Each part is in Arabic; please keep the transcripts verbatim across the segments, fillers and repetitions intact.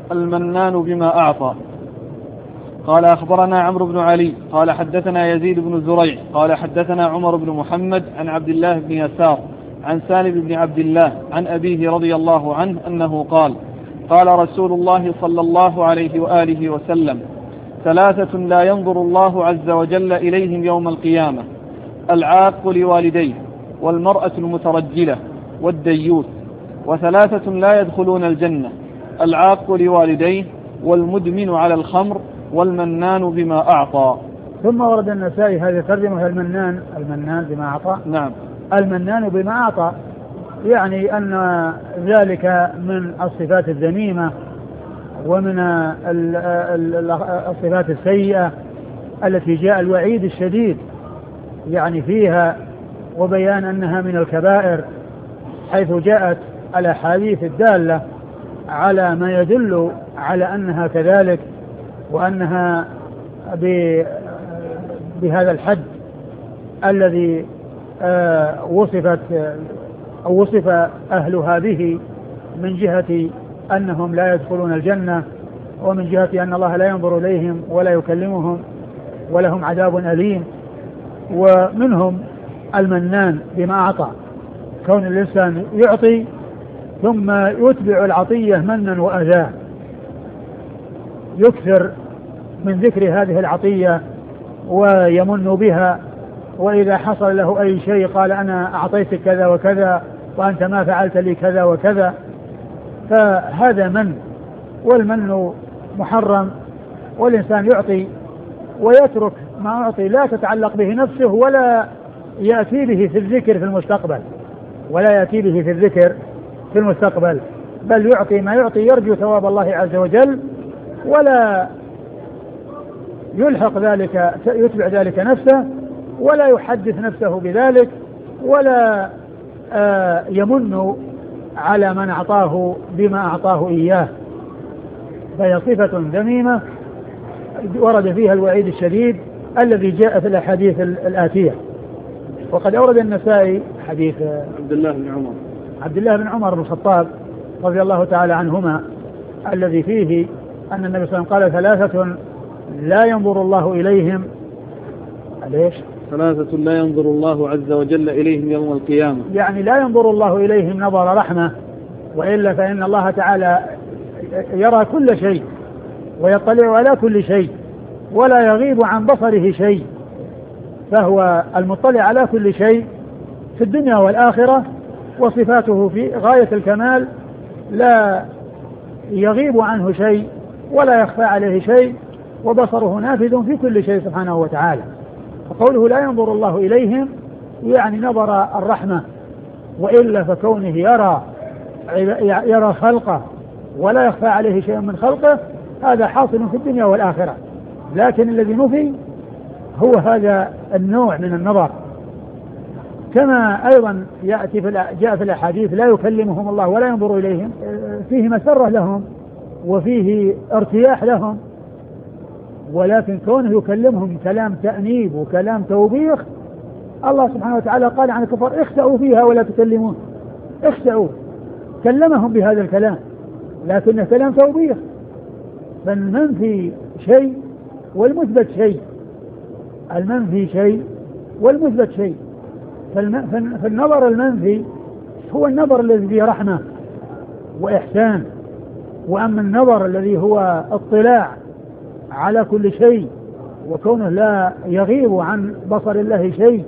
المنان بما أعطى. قال أخبرنا عمرو بن علي قال حدثنا يزيد بن زريع قال حدثنا عمر بن محمد عن عبد الله بن يسار عن سالم بن عبد الله عن أبيه رضي الله عنه أنه قال قال رسول الله صلى الله عليه وآله وسلم ثلاثة لا ينظر الله عز وجل إليهم يوم القيامة: العاق لوالديه، والمرأة المترجلة، والديوث. وثلاثة لا يدخلون الجنة: العاق لوالديه، والمدمن على الخمر، والمنان بما أعطى. ثم ورد النسائي هذه ترجمة المنان المنان بما أعطى. نعم. المنان بما أعطى يعني أن ذلك من الصفات الذميمة ومن الصفات السيئة التي جاء الوعيد الشديد يعني فيها، وبيان أنها من الكبائر، حيث جاءت الأحاديث الدالة على ما يدل على أنها كذلك، وأنها بهذا الحد الذي وصفت أو وصف أهلها به من جهة أنهم لا يدخلون الجنة، ومن جهة أن الله لا ينظر إليهم ولا يكلمهم ولهم عذاب أليم. ومنهم المنان بما أعطى، كون الإنسان يعطي ثم يتبع العطية منا وأذى، يكثر من ذكر هذه العطية ويمن بها، وإذا حصل له أي شيء قال أنا أعطيتك كذا وكذا وأنت ما فعلت لي كذا وكذا، فهذا من، والمن محرم. والإنسان يعطي ويترك ما أعطي لا تتعلق به نفسه ولا يأتي به في الذكر في المستقبل ولا يأتي به في الذكر في المستقبل بل يعطي ما يعطي يرجو ثواب الله عز وجل، ولا يلحق ذلك يتبع ذلك نفسه، ولا يحدث نفسه بذلك، ولا آه يمن على من أعطاه بما أعطاه إياه. فهي صفة ذميمة ورد فيها الوعيد الشديد الذي جاء في الأحاديث الآتية. وقد أورد النسائي حديث عبد الله بن عمر عبد الله بن عمر بن الخطاب رضي الله تعالى عنهما، الذي فيه أن النبي صلى الله عليه وسلم قال ثلاثة لا ينظر الله إليهم ليش؟ ثلاثة لا ينظر الله عز وجل إليهم يوم القيامة، يعني لا ينظر الله إليهم نظر رحمة، وإلا فإن الله تعالى يرى كل شيء ويطلع على كل شيء ولا يغيب عن بصره شيء، فهو المطلع على كل شيء في الدنيا والآخرة، وصفاته في غاية الكمال، لا يغيب عنه شيء ولا يخفى عليه شيء، وبصره نافذ في كل شيء سبحانه وتعالى. وقوله لا ينظر الله إليهم يعني نظر الرحمة، وإلا فكونه يرى يرى خلقه ولا يخفى عليه شيء من خلقه هذا حاصل في الدنيا والآخرة. لكن الذي نفي هو هذا النوع من النظر، كما أيضا يأتي في جاء في الأحاديث لا يكلمهم الله ولا ينظر إليهم، فيه مسرة لهم وفيه ارتياح لهم، ولكن كونه يكلمهم كلام تأنيب وكلام توبيخ، الله سبحانه وتعالى قال عن الكفار اخسأوا فيها ولا تكلمون، اخسأوا، كلمهم بهذا الكلام لكنه كلام توبيخ. فالمنفي شيء والمثبت شيء، المنفي شيء والمثبت شيء. فالنظر المنفي هو النظر الذي فيه رحمة وإحسان، وأما النظر الذي هو اطلاع على كل شيء وكونه لا يغيب عن بصر الله شيء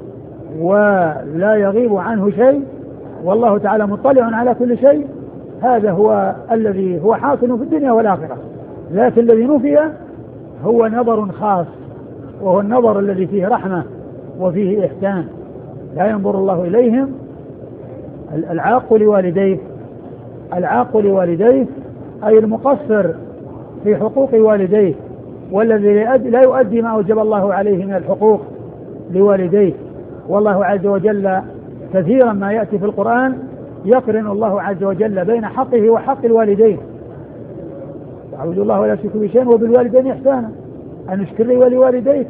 ولا يغيب عنه شيء والله تعالى مطلع على كل شيء، هذا هو الذي هو حاصل في الدنيا والآخرة. لكن الذي نفي هو نظر خاص، وهو النظر الذي فيه رحمة وفيه إحسان. لا ينظر الله إليهم. العاق لوالديه، العاق لوالديه أي المقصر في حقوق والديه، والذي لا يؤدي ما أوجب الله عليه من الحقوق لوالديه. والله عز وجل كثيرا ما يأتي في القرآن يقرن الله عز وجل بين حقه وحق الوالدين، واعبدوا الله ولا تشركوا به شيئا وبالوالدين إحسانا أن اشكر لي ولوالديك.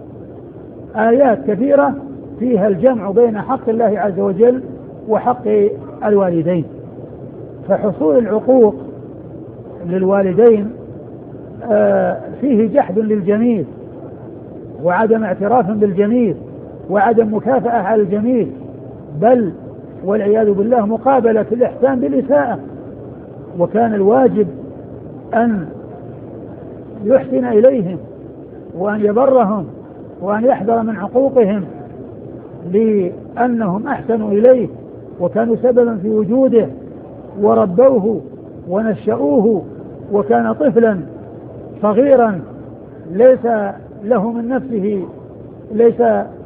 آيات كثيرة فيها الجمع بين حق الله عز وجل وحق الوالدين. فحصول العقوق للوالدين فيه جحد للجميل وعدم اعتراف بالجميل وعدم مكافأة على الجميل، بل والعياذ بالله مقابلة الإحسان بالإساءة. وكان الواجب أن يحسن إليهم وأن يبرهم وأن يحذر من عقوقهم لأنهم أحسنوا إليه وكانوا سببا في وجوده وربوه ونشأوه، وكان طفلا صغيرا ليس له من نفسه ليس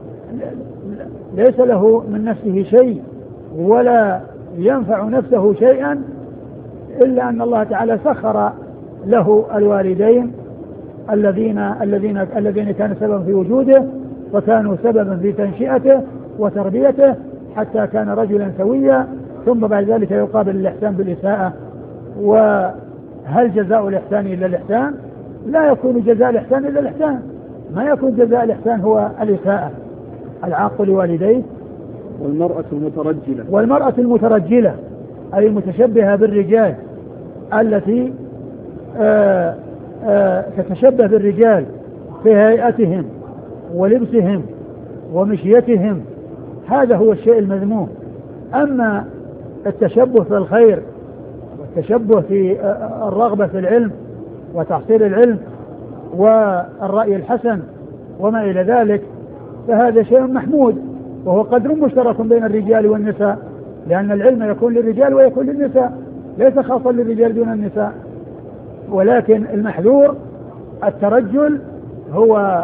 ليس له من نفسه شيء ولا ينفع نفسه شيئا إلا أن الله تعالى سخر له الوالدين الذين الذين الذين كانوا سببا في وجوده وكانوا سببا في تنشئته وتربيته حتى كان رجلا سويا، ثم بعد ذلك يقابل الإحسان بالإساءة. وهل جزاء الإحسان إلا الإحسان؟ لا يكون جزاء الإحسان إلا الإحسان، ما يكون جزاء الإحسان هو الإساءة. العاق لوالديه. والمرأة المترجلة والمرأة المترجلة أي المتشبهة بالرجال التي آآ آآ تتشبه بالرجال في هيئتهم ولبسهم ومشيتهم، هذا هو الشيء المذموم. أما التشبه في الخير والتشبه في الرغبة في العلم وتحصيل العلم والرأي الحسن وما إلى ذلك فهذا شيء محمود، وهو قدر مشترك بين الرجال والنساء، لأن العلم يكون للرجال ويكون للنساء، ليس خاصا للرجال دون النساء. ولكن المحذور الترجل هو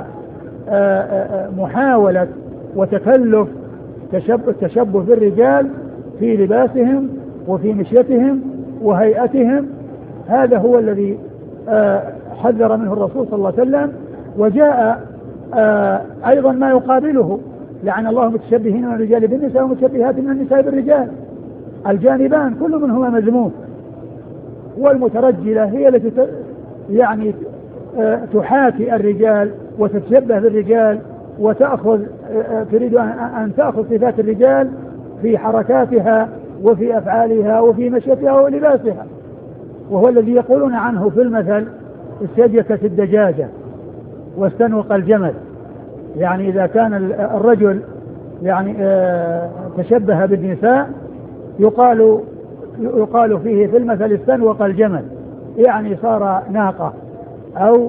محاولة وتكلف التشبه بالرجال في لباسهم وفي مشيتهم وهيئتهم، هذا هو الذي حذر منه الرسول صلى الله عليه وسلم. وجاء أيضا ما يقابله، لعن الله المتشبهين من الرجال بالنساء والمتشبهات من النساء بالرجال، الجانبان كل منهما مذموم. والمترجلة هي التي يعني تحاكي الرجال وتتشبه بالرجال وتأخذ تريد أن تأخذ صفات الرجال في حركاتها وفي أفعالها وفي مشيتها ولباسها، وهو الذي يقولون عنه في المثل استديكت الدجاجة واستنوق الجمل. يعني إذا كان الرجل يعني تشبه بالنساء يقال يقال فيه في المثل استنوق الجمل، يعني صار ناقة أو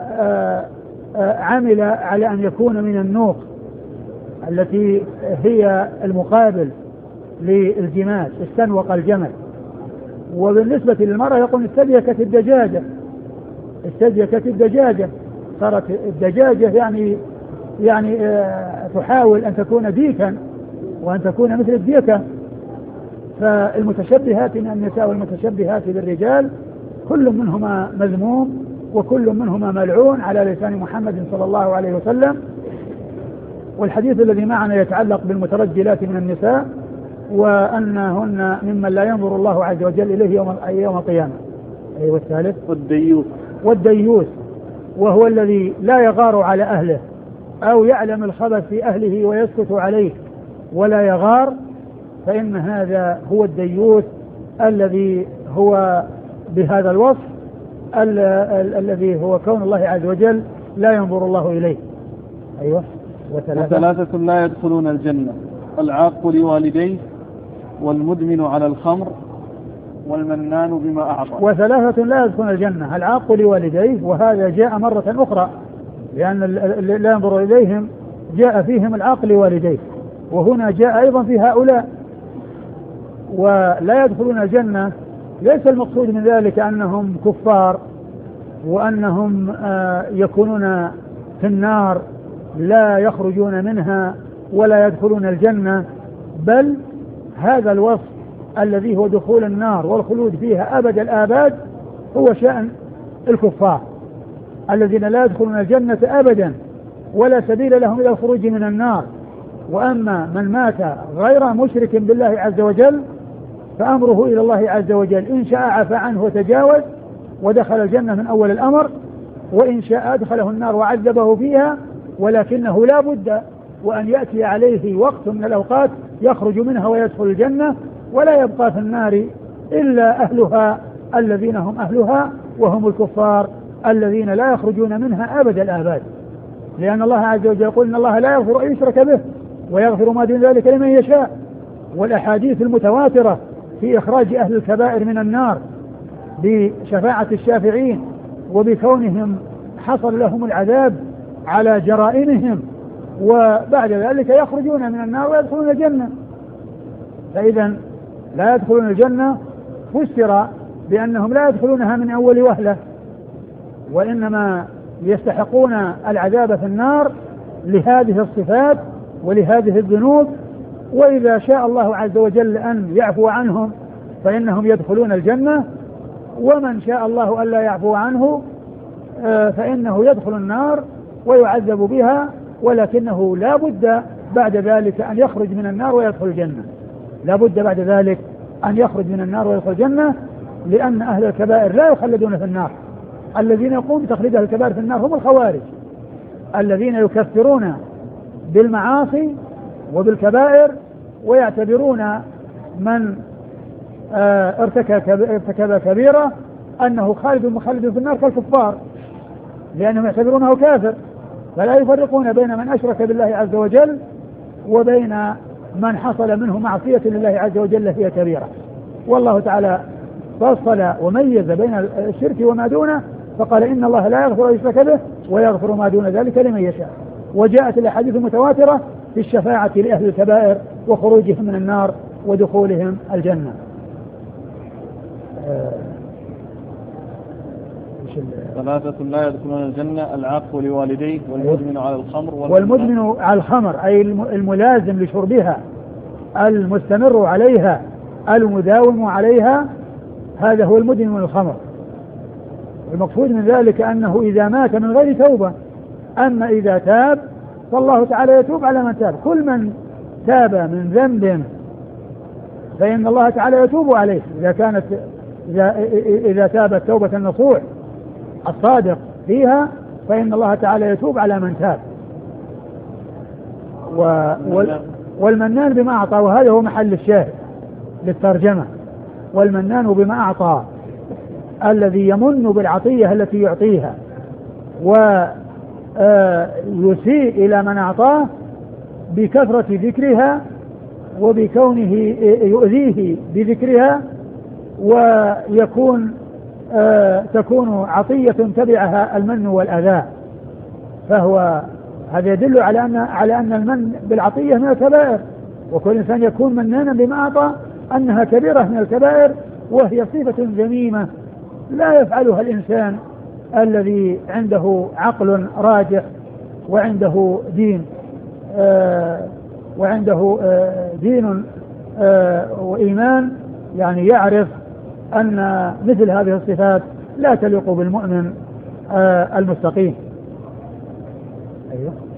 عمل على أن يكون من النوق التي هي المقابل للجمال، استنوق الجمل. وبالنسبة للمرأة يقول استديكت الدجاجة، استديكت الدجاجة، صارت الدجاجة يعني يعني تحاول أن تكون ديكا وأن تكون مثل الديكة. فالمتشبهات من النساء والمتشبهات بالرجال كل منهما مذموم وكل منهما ملعون على لسان محمد صلى الله عليه وسلم. والحديث الذي معنا يتعلق بالمترجلات من النساء وأنهن ممن لا ينظر الله عز وجل إليه يوم يوم القيامة. أيوة الثالث والديوث. والديوث وهو الذي لا يغار على أهله أو يعلم الخبث في أهله ويسكت عليه ولا يغار، فإن هذا هو الديوث الذي هو بهذا الوصف ال ال الذي هو كون الله عز وجل لا ينظر الله إليه. أيوة. وثلاثة, وثلاثة لا يدخلون الجنة: العاق لوالديه، والمدمن على الخمر، والمنان بما أعطى. وثلاثة لا يدخلون الجنة: العاق لوالديه، وهذا جاء مرة أخرى لأن لا ينظر إليهم جاء فيهم العاق لوالديه، وهنا جاء أيضا في هؤلاء. ولا يدخلون الجنة ليس المقصود من ذلك أنهم كفار وأنهم آه يكونون في النار لا يخرجون منها ولا يدخلون الجنة، بل هذا الوصف الذي هو دخول النار والخلود فيها أبد الآباد هو شأن الكفار الذين لا يدخلون الجنة أبدا ولا سبيل لهم إلى الخروج من النار. وأما من مات غير مشرك بالله عز وجل فأمره إلى الله عز وجل، إن شاء عفى عنه وتجاوز ودخل الجنة من أول الأمر، وإن شاء أدخله النار وعذبه فيها، ولكنه لا بد وأن يأتي عليه وقت من الأوقات يخرج منها ويدخل الجنة، ولا يبقى في النار إلا أهلها الذين هم أهلها وهم الكفار الذين لا يخرجون منها أبد الآباد، لأن الله عز وجل يقول إن الله لا يغفر أن يشرك به ويغفر ما دون ذلك لمن يشاء. والأحاديث المتواترة في إخراج أهل الكبائر من النار بشفاعة الشافعين وبكونهم حصل لهم العذاب على جرائمهم وبعد ذلك يخرجون من النار ويدخلون الجنة. فإذا لا يدخلون الجنة فسر بأنهم لا يدخلونها من أول وهلة، وإنما يستحقون العذاب في النار لهذه الصفات ولهذه الذنوب، وإذا شاء الله عز وجل أن يعفو عنهم فإنهم يدخلون الجنة، ومن شاء الله ألا يعفو عنه فإنه يدخل النار ويعذب بها، ولكنه لا بد بعد ذلك أن يخرج من النار ويدخل الجنة، لا بد بعد ذلك أن يخرج من النار ويدخل الجنة، لأن أهل الكبائر لا يخلدون في النار. الذين يقوم بتخليد أهل الكبائر في النار هم الخوارج الذين يكفرون بالمعاصي وبالكبائر ويعتبرون من ارتكب كبيرة أنه خالد مخلد في النار كالكفار، لأنهم يعتبرونه كافر، فلا يفرقون بين من أشرك بالله عز وجل وبين من حصل منه معصية لله عز وجل هي كبيرة. والله تعالى فصل وميز بين الشرك وما دونه فقال إن الله لا يغفر أن يشرك به ويغفر ما دون ذلك لمن يشاء. وجاءت الأحاديث المتواترة في الشفاعة لأهل الكبائر وخروجهم من النار ودخولهم الجنة. ثلاثة لا يدخلون الجنة: العاق لوالديه والمدمن على الخمر والمدمن على الخمر أي الملازم لشربها المستمر عليها المداوم عليها، هذا هو المدمن من الخمر. المقصود من ذلك أنه إذا مات من غير توبة، أما إذا تاب فالله تعالى يتوب على من تاب. كل من تاب من ذنب فإن الله تعالى يتوب عليه إذا كانت إذا, إذا تاب التوبة النصوح الصادق فيها فإن الله تعالى يتوب على من تاب. والمنان بما أعطى، وهذا هو محل الشاهد للترجمة، والمنان بما أعطى الذي يمن بالعطية التي يعطيها ويسيء إلى من أعطاه بكثرة ذكرها وبكونه يؤذيه بذكرها، ويكون تكون عطية تبعها المن والأذى. فهو هذا يدل على أن على أن المن بالعطية من الكبائر، وكل إنسان يكون منانا بما أعطى أنها كبيرة من الكبائر، وهي صفة ذميمة لا يفعلها الإنسان الذي عنده عقل راجح وعنده دين آه وعنده آه دين آه وإيمان، يعني يعرف أن مثل هذه الصفات لا تليق بالمؤمن آه المستقيم. أيوه.